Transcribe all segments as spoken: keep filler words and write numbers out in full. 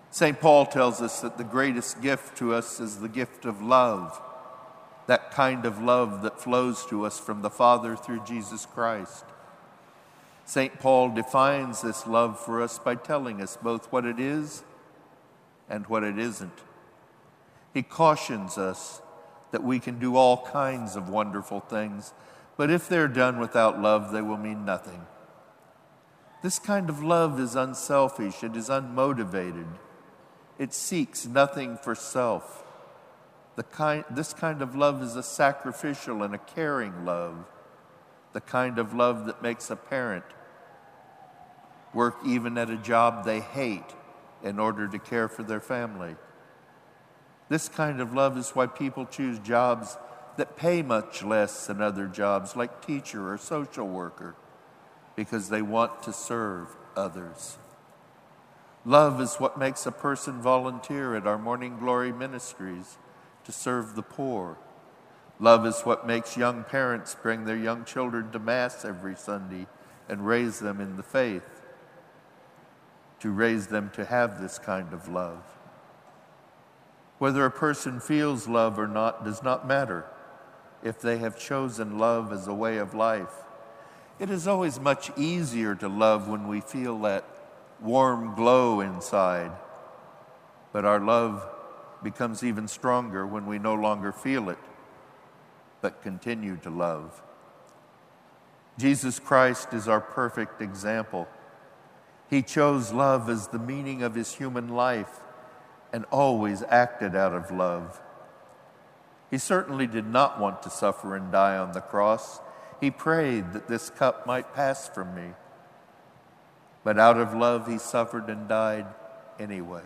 Saint Paul tells us that the greatest gift to us is the gift of love, that kind of love that flows to us from the Father through Jesus Christ. Saint Paul defines this love for us by telling us both what it is and what it isn't. He cautions us that we can do all kinds of wonderful things, but if they're done without love, they will mean nothing. This kind of love is unselfish, it is unmotivated. It seeks nothing for self. The kind, this kind of love is a sacrificial and a caring love, the kind of love that makes a parent work even at a job they hate in order to care for their family. This kind of love is why people choose jobs that pay much less than other jobs, like teacher or social worker, because they want to serve others. Love is what makes a person volunteer at our Morning Glory ministries to serve the poor. Love is what makes young parents bring their young children to Mass every Sunday and raise them in the faith, to raise them to have this kind of love. Whether a person feels love or not does not matter if they have chosen love as a way of life. It is always much easier to love when we feel that warm glow inside, but our love becomes even stronger when we no longer feel it, but continue to love. Jesus Christ is our perfect example. He chose love as the meaning of his human life and always acted out of love. He certainly did not want to suffer and die on the cross. He prayed that this cup might pass from me. But out of love, he suffered and died anyway.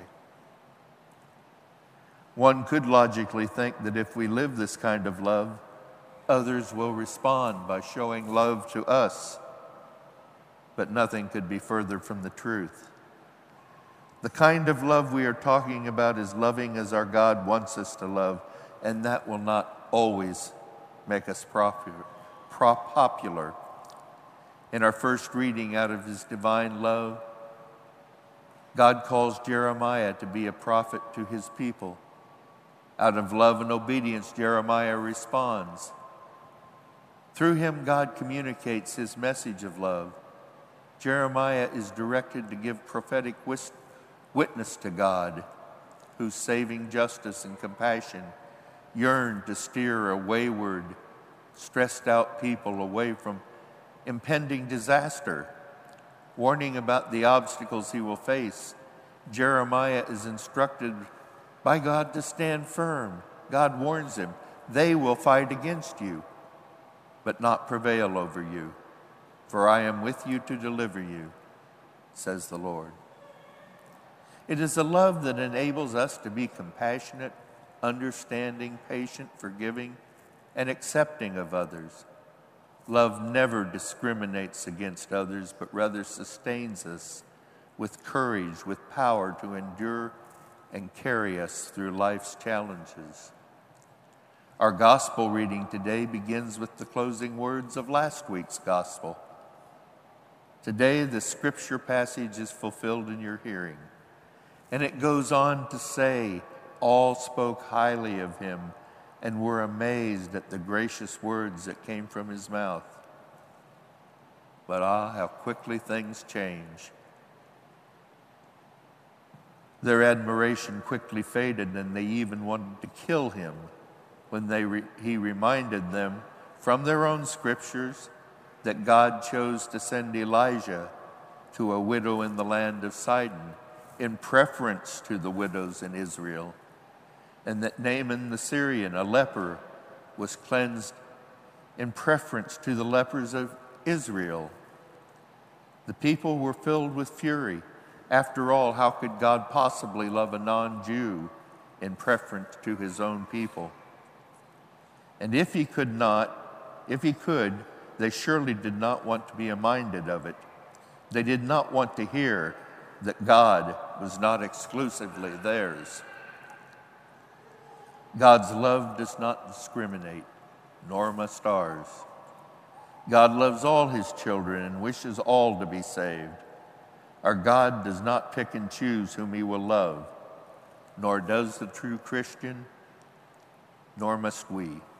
One could logically think that if we live this kind of love, others will respond by showing love to us. But nothing could be further from the truth. The kind of love we are talking about is loving as our God wants us to love, and that will not always make us popular. popular. In our first reading out of his divine love, God calls Jeremiah to be a prophet to his people. Out of love and obedience, Jeremiah responds. Through him, God communicates his message of love. Jeremiah is directed to give prophetic witness to God, whose saving justice and compassion yearn to steer a wayward, stressed out people away from impending disaster. Warning about the obstacles he will face, Jeremiah is instructed by God to stand firm. God warns him, they will fight against you, but not prevail over you. For I am with you to deliver you, says the Lord. It is a love that enables us to be compassionate, understanding, patient, forgiving, and accepting of others. Love never discriminates against others, but rather sustains us with courage, with power to endure and carry us through life's challenges. Our gospel reading today begins with the closing words of last week's gospel. Today, the scripture passage is fulfilled in your hearing, and it goes on to say, all spoke highly of him and were amazed at the gracious words that came from his mouth. But ah, how quickly things change. Their admiration quickly faded, and they even wanted to kill him when they re- he reminded them from their own scriptures that God chose to send Elijah to a widow in the land of Sidon in preference to the widows in Israel, and that Naaman the Syrian, a leper, was cleansed in preference to the lepers of Israel. The people were filled with fury. After all, how could God possibly love a non-Jew in preference to his own people? And if he could not, if he could, they surely did not want to be reminded of it. They did not want to hear that God was not exclusively theirs. God's love does not discriminate, nor must ours. God loves all his children and wishes all to be saved. Our God does not pick and choose whom he will love, nor does the true Christian, nor must we.